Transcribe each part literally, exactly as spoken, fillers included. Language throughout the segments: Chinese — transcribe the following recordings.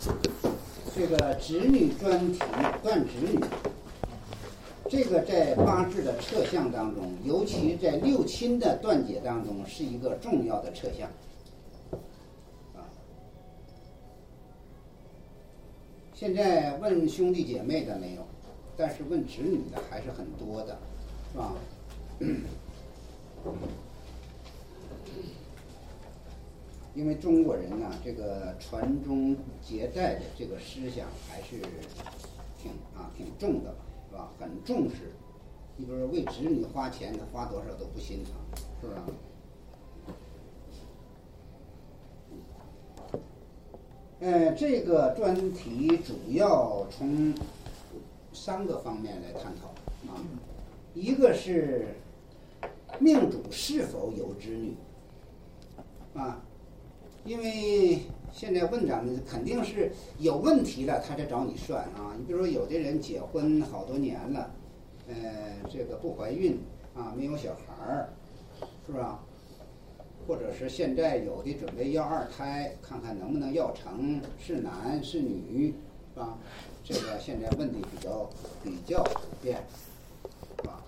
这个子女专题断子女，这个在八字的测象当中，尤其在六亲的断解当中，是一个重要的测象。啊，现在问兄弟姐妹的没有，但是问子女的还是很多的，是吧？因为中国人呢，这个传宗接代的这个思想还是挺啊挺重的，是吧？很重视。你比如说为子女花钱，他花多少都不心疼，是吧？呃，这个专题主要从三个方面来探讨啊，一个是命主是否有子女啊。因为现在问咱们肯定是有问题了，他才找你算啊。你比如说，有的人结婚好多年了，呃，这个不怀孕啊，没有小孩儿，是吧？或者是现在有的准备要二胎，看看能不能要成，是男是女，是吧？这个现在问题比较比较普遍，是吧？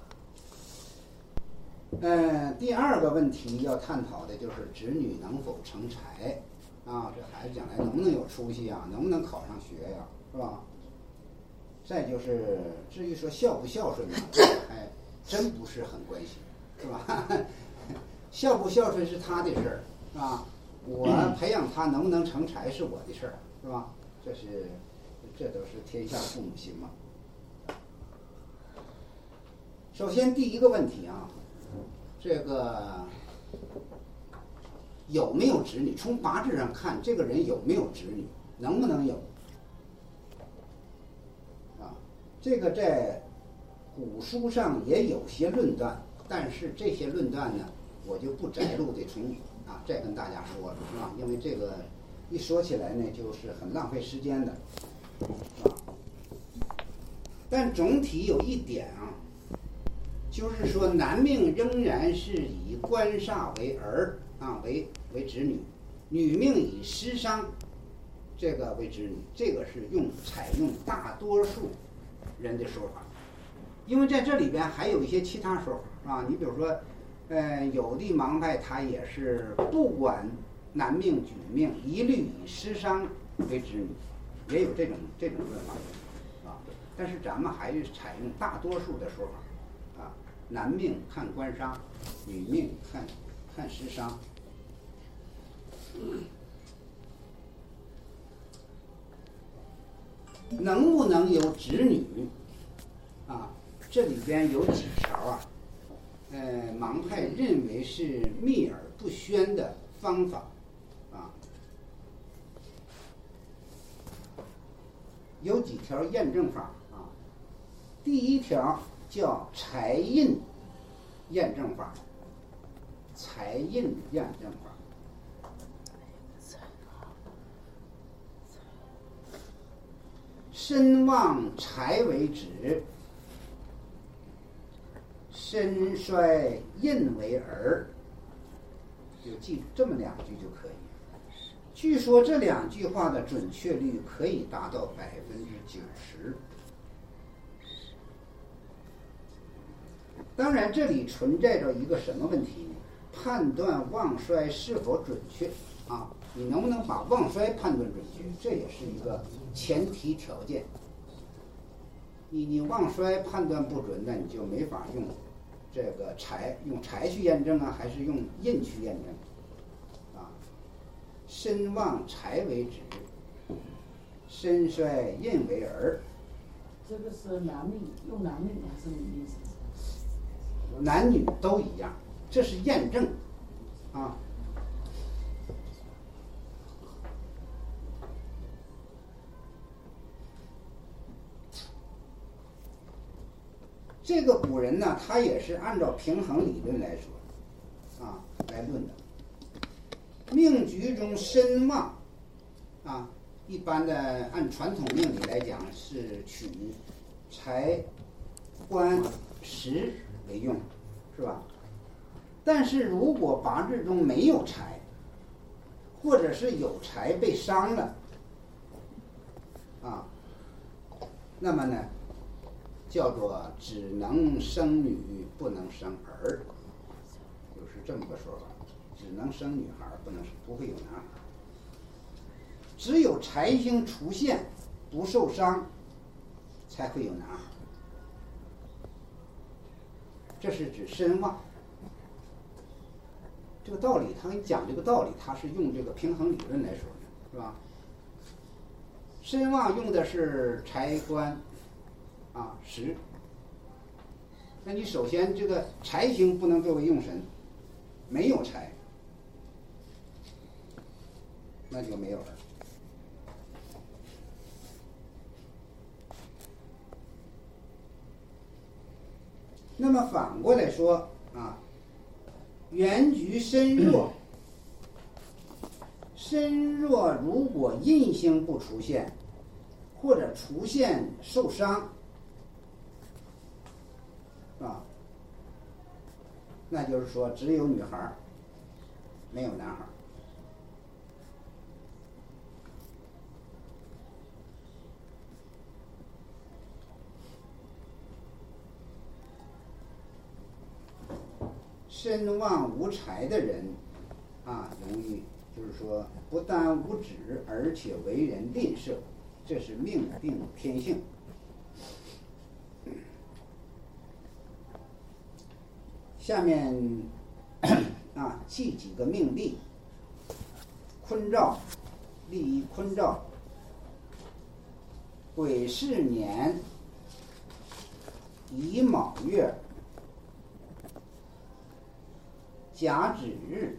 嗯，第二个问题要探讨的就是子女能否成才啊，这孩子将来能不能有出息啊，能不能考上学呀、啊，是吧？再就是至于说孝不孝顺呢，还真不是很关心，是吧？孝不孝顺是他的事儿，是吧？我培养他能不能成才是我的事儿，是吧？这是这都是天下父母心嘛。首先第一个问题啊。这个有没有子女？从八字上看，这个人有没有子女，能不能有？啊，这个在古书上也有些论断，但是这些论断呢，我就不摘录的从啊再跟大家说了，是吧？因为这个一说起来呢，就是很浪费时间的，啊。但总体有一点啊。就是说，男命仍然是以官煞为儿啊，为为子女；女命以食伤这个为子女。这个是用采用大多数人的说法，因为在这里边还有一些其他说法啊。你比如说，呃，有的盲派他也是不管男命女命，一律以食伤为子女，也有这种这种论法啊。但是咱们还是采用大多数的说法。男命看官杀，女命看看食伤。能不能有子女啊？这里边有几条啊，呃，盲派认为是秘而不宣的方法啊，有几条验证法啊。第一条叫财印验证法，财印验证法。身旺财为子，身衰印为儿，就记这么两句就可以。据说这两句话的准确率可以达到百分之九十。当然，这里存在着一个什么问题呢？判断旺衰是否准确啊？你能不能把旺衰判断准确？这也是一个前提条件。你你旺衰判断不准，那你就没法用这个财用财去验证啊，还是用印去验证啊？身旺财为子，身衰印为儿。 这个是男命，用男命还是女命？ 男女都一样，这是验证啊。这个古人呢，他也是按照平衡理论来说啊来论的。命局中身旺啊，一般的按传统命理来讲是取财、官、食为用，是吧？但是如果八字中没有财，或者是有财被伤了， 啊，那么呢，叫做只能生女不能生儿，就是这么个说法，只能生女孩不能不会有男孩。只有财星出现不受伤，才会有男孩。这是指身旺。这个道理，他给你讲这个道理，他是用这个平衡理论来说的，是吧？身旺用的是财官啊时，那你首先这个财星不能作为用神，没有财，那就没有了。那么反过来说啊，原局身弱，身弱如果印星不出现，或者出现受伤，啊，那就是说只有女孩，没有男孩。身旺无财的人啊，容易就是说不但无职，而且为人吝啬，这是命定天性。下面啊记几个命例。坤兆，例一坤兆，癸巳年乙卯月甲子日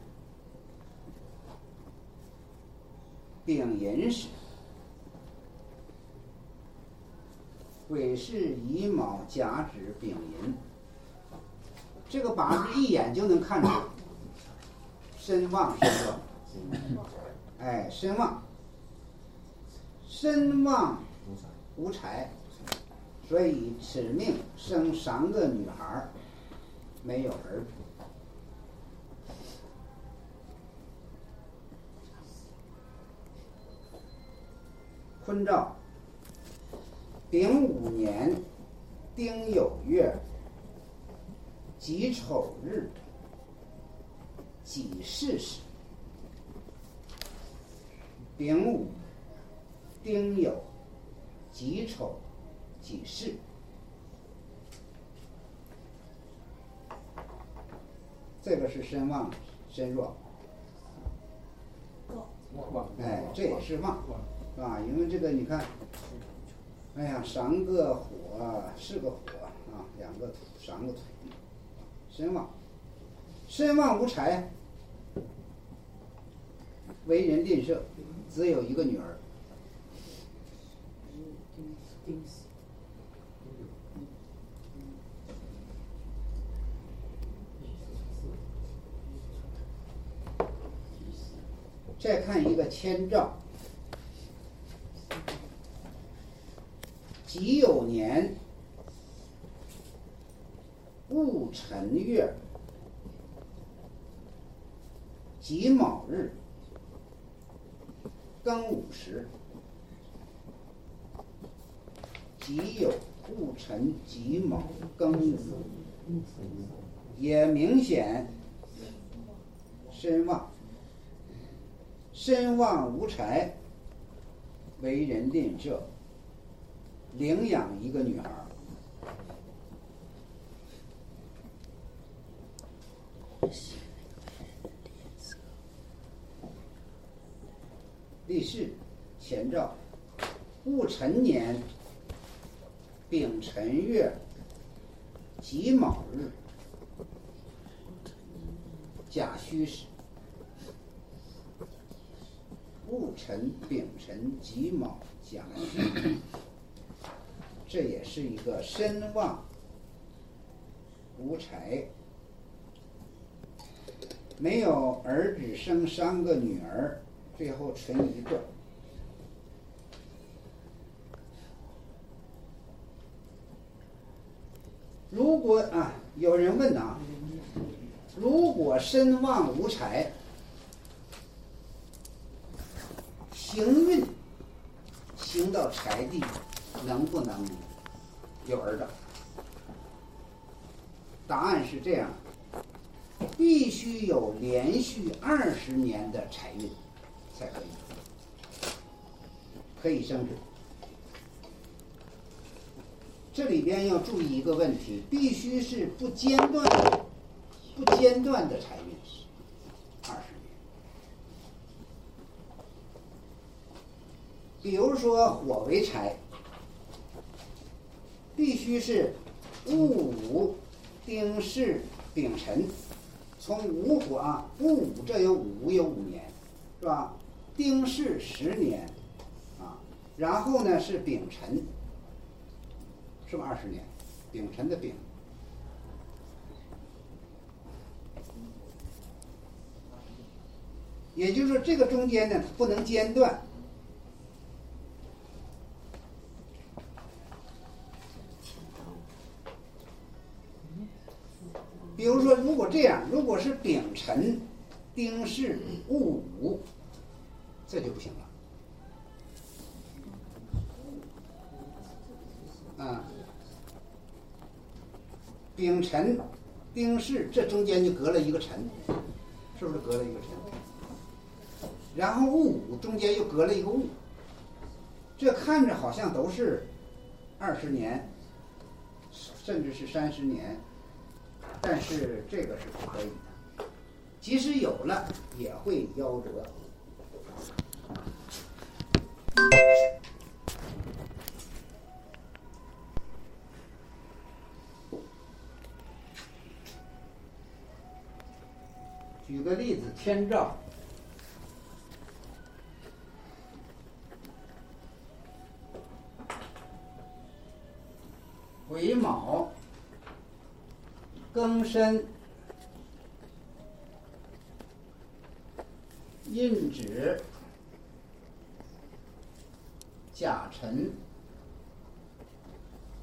丙寅时。癸巳乙卯甲子丙寅，这个八字一眼就能看出身旺身弱。哎，身旺，身旺无财，所以此命生三个女孩，没有儿子。坤兆，丙午年丁酉月己丑日己巳时。丙午、丁酉、己丑、己巳，这个是身旺身弱。哎，这也是旺啊，因为这个你看，哎呀，三个火，四个火啊，两个土，三个土，身旺，身旺无财，为人吝啬，只有一个女儿。再看一个天兆，己酉年戊辰月己卯日庚午时。己酉、戊辰、己卯、庚午，也明显身旺。身旺无财，为人吝啬，领养一个女孩。第四，前兆，戊辰年丙辰月己卯日甲戌时。戊辰、丙辰、己卯、甲戌，这也是一个身旺无财，没有儿子生三个女儿，最后存一个。如果啊，有人问啊，如果身旺无财，行运行到柴地，能不能有儿长？答案是这样，必须有连续二十年的财运才可以，可以生子。这里边要注意一个问题，必须是不间断的、不间断的财运，二十年。比如说火为财，必须是戊午、丁巳、丙辰，从午火啊，戊午这有五有五年，是吧？丁巳十年，啊，然后呢是丙辰，是不是二十年？丙辰的丙，也就是说这个中间呢不能间断。比如说，如果这样，如果是丙辰、丁巳、戊午，这就不行了。啊，丙辰、丁巳，这中间就隔了一个辰，是不是隔了一个辰？然后戊午中间又隔了一个戊，这看着好像都是二十年，甚至是三十年。但是这个是不可以的，即使有了也会夭折。举个例子，天照，癸卯、庚申、壬子、甲辰、